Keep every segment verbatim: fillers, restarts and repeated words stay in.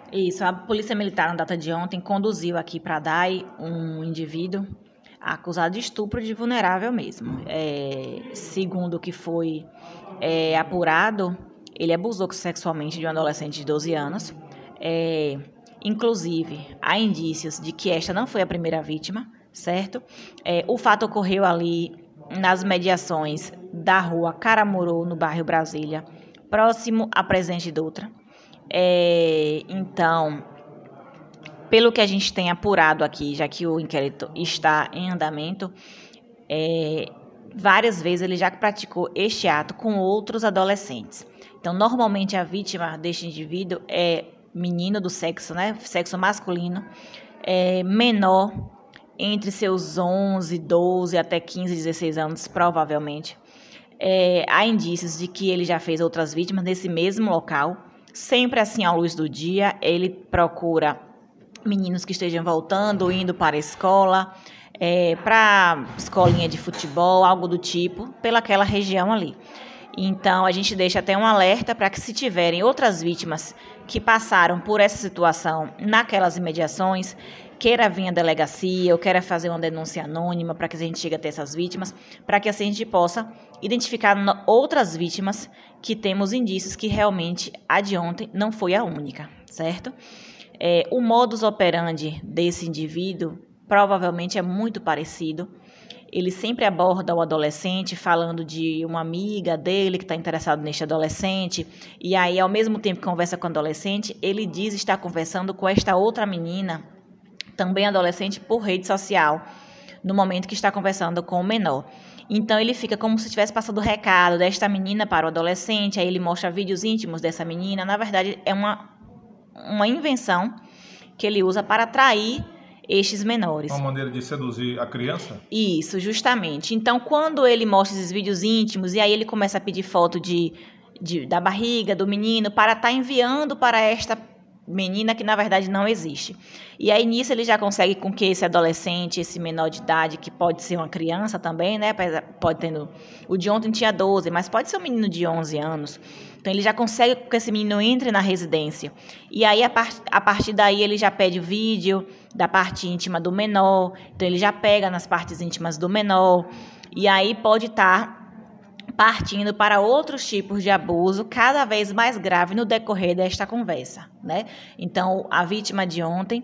Isso, a Polícia Militar, na data de ontem, conduziu aqui para a D A I um indivíduo acusado de estupro de vulnerável mesmo. É, segundo o que foi é, apurado, ele abusou sexualmente de um adolescente de doze anos. É, inclusive, há indícios de que esta não foi a primeira vítima, certo? É, o fato ocorreu ali nas mediações da rua Caramuru, no bairro Brasília, próximo à Presidente Dutra. É, então, pelo que a gente tem apurado aqui, já que o inquérito está em andamento, é, várias vezes ele já praticou este ato com outros adolescentes. Então, normalmente a vítima deste indivíduo é menino do sexo, né, sexo masculino, é menor, entre seus onze, doze até quinze, dezesseis anos, provavelmente. É, há indícios de que ele já fez outras vítimas nesse mesmo local. Sempre assim, à luz do dia, ele procura meninos que estejam voltando, indo para a escola, é, para escolinha de futebol, algo do tipo, pelaquela região ali. Então, a gente deixa até um alerta para que, se tiverem outras vítimas que passaram por essa situação naquelas imediações, queira vir à delegacia ou queira fazer uma denúncia anônima para que a gente chegue até essas vítimas, para que assim a gente possa identificar outras vítimas que temos indícios que realmente a de ontem não foi a única, certo? É, o modus operandi desse indivíduo provavelmente é muito parecido. Ele sempre aborda o adolescente falando de uma amiga dele que está interessado neste adolescente, e aí, ao mesmo tempo que conversa com o adolescente, ele diz estar conversando com esta outra menina, também adolescente, por rede social, no momento que está conversando com o menor. Então, ele fica como se estivesse passando o recado desta menina para o adolescente, aí ele mostra vídeos íntimos dessa menina. Na verdade, é uma, uma invenção que ele usa para atrair estes menores. Uma maneira de seduzir a criança? Isso, justamente. Então, quando ele mostra esses vídeos íntimos, e aí ele começa a pedir foto de, de, da barriga do menino para estar tá enviando para esta menina que, na verdade, não existe. E aí, nisso, ele já consegue com que esse adolescente, esse menor de idade, que pode ser uma criança também, né? Pode ter... O de ontem tinha doze, mas pode ser um menino de onze anos. Então, ele já consegue que esse menino entre na residência. E aí, a, part... a partir daí, ele já pede vídeo da parte íntima do menor. Então, ele já pega nas partes íntimas do menor. E aí, pode estar partindo para outros tipos de abuso cada vez mais grave no decorrer desta conversa, né? Então, a vítima de ontem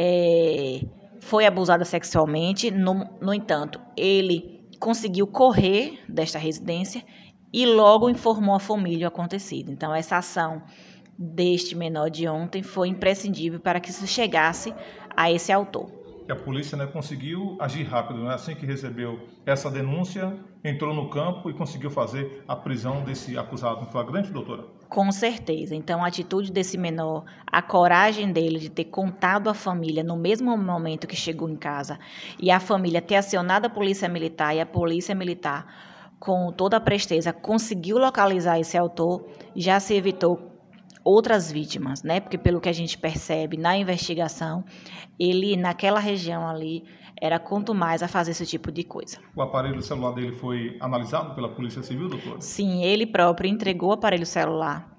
é, foi abusada sexualmente, no, no entanto, ele conseguiu correr desta residência e logo informou a família o acontecido. Então, essa ação deste menor de ontem foi imprescindível para que se chegasse a esse autor. Que a polícia, né, conseguiu agir rápido, né? Assim que recebeu essa denúncia, entrou no campo e conseguiu fazer a prisão desse acusado em flagrante, doutora? Com certeza. Então, a atitude desse menor, a coragem dele de ter contado à família no mesmo momento que chegou em casa e a família ter acionado a polícia militar, e a polícia militar, com toda a presteza, conseguiu localizar esse autor, já se evitou outras vítimas, né? Porque, pelo que a gente percebe na investigação, ele, naquela região ali, era quanto mais a fazer esse tipo de coisa. O aparelho celular dele foi analisado pela Polícia Civil, doutor? Sim, ele próprio entregou o aparelho celular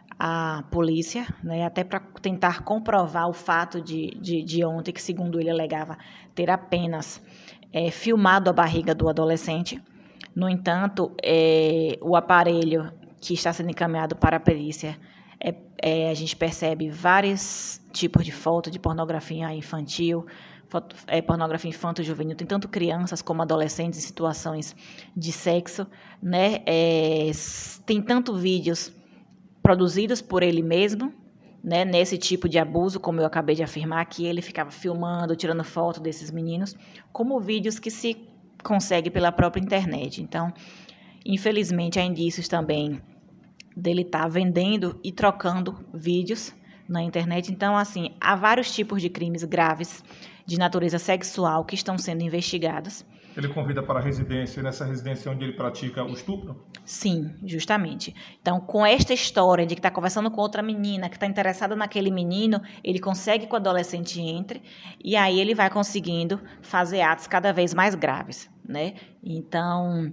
à polícia, né? Até para tentar comprovar o fato de, de, de ontem, que, segundo ele alegava, ter apenas é, filmado a barriga do adolescente. No entanto, é, o aparelho que está sendo encaminhado para a perícia, É, é, a gente percebe vários tipos de foto de pornografia infantil, foto, é, pornografia infanto-juvenil, tem tanto crianças como adolescentes em situações de sexo, né? É, tem tanto vídeos produzidos por ele mesmo, né, nesse tipo de abuso, como eu acabei de afirmar, que ele ficava filmando, tirando foto desses meninos, como vídeos que se consegue pela própria internet. Então, infelizmente, há indícios também dele estar tá vendendo e trocando vídeos na internet. Então, assim, há vários tipos de crimes graves de natureza sexual que estão sendo investigados. Ele convida para a residência, nessa residência onde ele pratica o estupro? Sim, justamente. Então, com esta história de que está conversando com outra menina, que está interessada naquele menino, ele consegue que o adolescente entre, e aí ele vai conseguindo fazer atos cada vez mais graves, né? Então,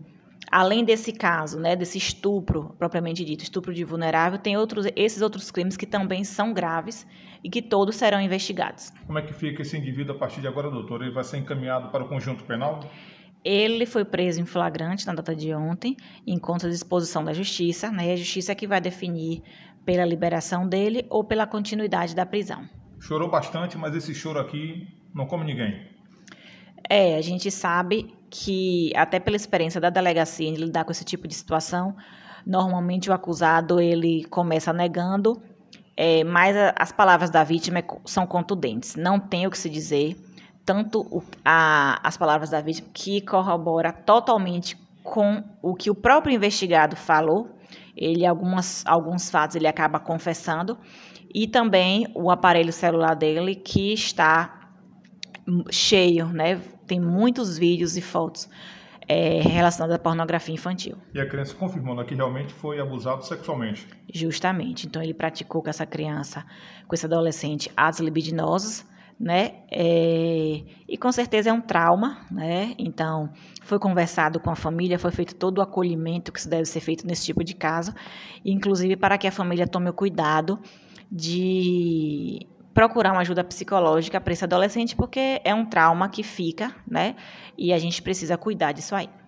além desse caso, né, desse estupro, propriamente dito, estupro de vulnerável, tem outros, esses outros crimes que também são graves e que todos serão investigados. Como é que fica esse indivíduo a partir de agora, doutor? Ele vai ser encaminhado para o conjunto penal? Ele foi preso em flagrante na data de ontem, em conta de disposição da Justiça, né? A Justiça é que vai definir pela liberação dele ou pela continuidade da prisão. Chorou bastante, mas esse choro aqui não come ninguém. É, a gente sabe que, até pela experiência da delegacia em lidar com esse tipo de situação, normalmente o acusado ele começa negando, é, mas a, as palavras da vítima são contundentes. Não tem o que se dizer, tanto o, a, as palavras da vítima, que corrobora totalmente com o que o próprio investigado falou. Ele, algumas, alguns fatos, ele acaba confessando, e também o aparelho celular dele, que está cheio, né? Tem muitos vídeos e fotos é, relacionados à pornografia infantil. E a criança confirmando que realmente foi abusado sexualmente. Justamente. Então, ele praticou com essa criança, com esse adolescente, atos libidinosos, né? É, e com certeza é um trauma, né? Então, foi conversado com a família, foi feito todo o acolhimento que se deve ser feito nesse tipo de caso, inclusive para que a família tome o cuidado de procurar uma ajuda psicológica para esse adolescente, porque é um trauma que fica, né? E a gente precisa cuidar disso aí.